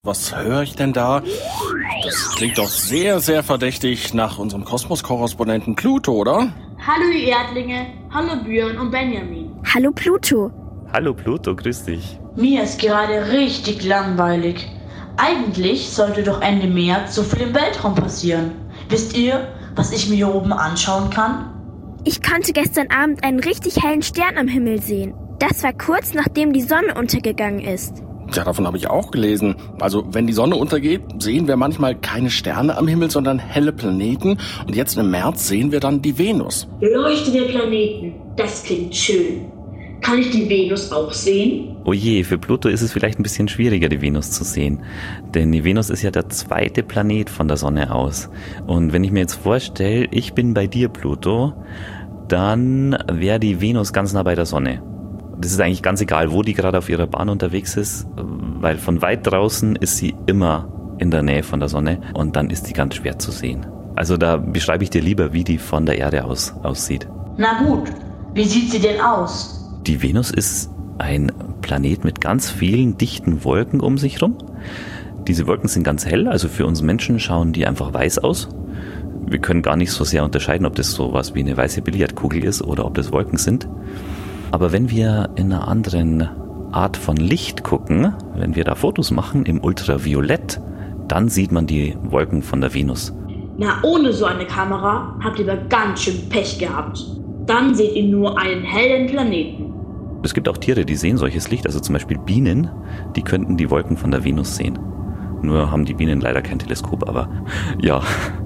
Was höre ich denn da? Das klingt doch sehr, sehr verdächtig nach unserem Kosmos-Korrespondenten Pluto, oder? Hallo ihr Erdlinge, hallo Björn und Benjamin. Hallo Pluto. Hallo Pluto, grüß dich. Mir ist gerade richtig langweilig. Eigentlich sollte doch Ende März so viel im Weltraum passieren. Wisst ihr, was ich mir hier oben anschauen kann? Ich konnte gestern Abend einen richtig hellen Stern am Himmel sehen. Das war kurz nachdem die Sonne untergegangen ist. Ja, davon habe ich auch gelesen. Also, wenn die Sonne untergeht, sehen wir manchmal keine Sterne am Himmel, sondern helle Planeten. Und jetzt im März sehen wir dann die Venus. Leuchtende Planeten, das klingt schön. Kann ich die Venus auch sehen? Oh je, für Pluto ist es vielleicht ein bisschen schwieriger, die Venus zu sehen. Denn die Venus ist ja der zweite Planet von der Sonne aus. Und wenn ich mir jetzt vorstelle, ich bin bei dir, Pluto, dann wäre die Venus ganz nah bei der Sonne. Das ist eigentlich ganz egal, wo die gerade auf ihrer Bahn unterwegs ist, weil von weit draußen ist sie immer in der Nähe von der Sonne und dann ist die ganz schwer zu sehen. Also da beschreibe ich dir lieber, wie die von der Erde aus aussieht. Na gut, wie sieht sie denn aus? Die Venus ist ein Planet mit ganz vielen dichten Wolken um sich rum. Diese Wolken sind ganz hell, also für uns Menschen schauen die einfach weiß aus. Wir können gar nicht so sehr unterscheiden, ob das sowas wie eine weiße Billardkugel ist oder ob das Wolken sind. Aber wenn wir in einer anderen Art von Licht gucken, wenn wir da Fotos machen im Ultraviolett, dann sieht man die Wolken von der Venus. Na, ohne so eine Kamera habt ihr aber ganz schön Pech gehabt. Dann seht ihr nur einen hellen Planeten. Es gibt auch Tiere, die sehen solches Licht, also zum Beispiel Bienen, die könnten die Wolken von der Venus sehen. Nur haben die Bienen leider kein Teleskop, aber ja,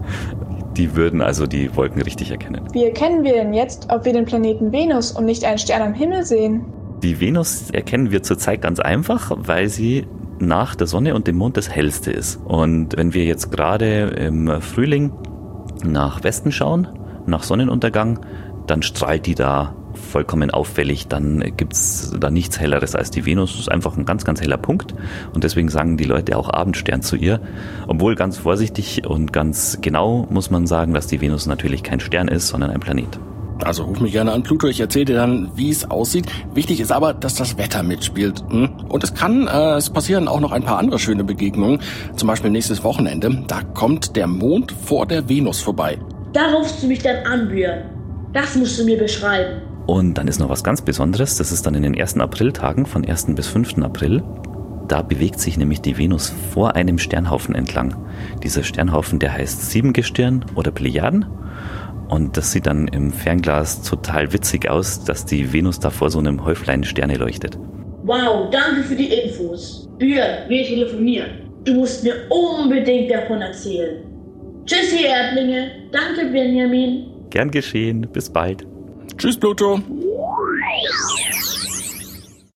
die würden also die Wolken richtig erkennen. Wie erkennen wir denn jetzt, ob wir den Planeten Venus und nicht einen Stern am Himmel sehen? Die Venus erkennen wir zurzeit ganz einfach, weil sie nach der Sonne und dem Mond das hellste ist. Und wenn wir jetzt gerade im Frühling nach Westen schauen, nach Sonnenuntergang, dann strahlt die da vollkommen auffällig, dann gibt's da nichts Helleres als die Venus. Das ist einfach ein ganz, ganz heller Punkt und deswegen sagen die Leute auch Abendstern zu ihr. Obwohl ganz vorsichtig und ganz genau muss man sagen, dass die Venus natürlich kein Stern ist, sondern ein Planet. Also ruf mich gerne an, Pluto, ich erzähle dir dann, wie es aussieht. Wichtig ist aber, dass das Wetter mitspielt. Und es passieren auch noch ein paar andere schöne Begegnungen. Zum Beispiel nächstes Wochenende, da kommt der Mond vor der Venus vorbei. Da rufst du mich dann an, Björn. Das musst du mir beschreiben. Und dann ist noch was ganz Besonderes, das ist dann in den ersten Apriltagen, von 1. bis 5. April. Da bewegt sich nämlich die Venus vor einem Sternhaufen entlang. Dieser Sternhaufen, der heißt Siebengestirn oder Plejaden. Und das sieht dann im Fernglas total witzig aus, dass die Venus da vor so einem Häuflein Sterne leuchtet. Wow, danke für die Infos. Björn, wir telefonieren. Du musst mir unbedingt davon erzählen. Tschüss, ihr Erdlinge. Danke, Benjamin. Gern geschehen, bis bald. Tschüss, Pluto.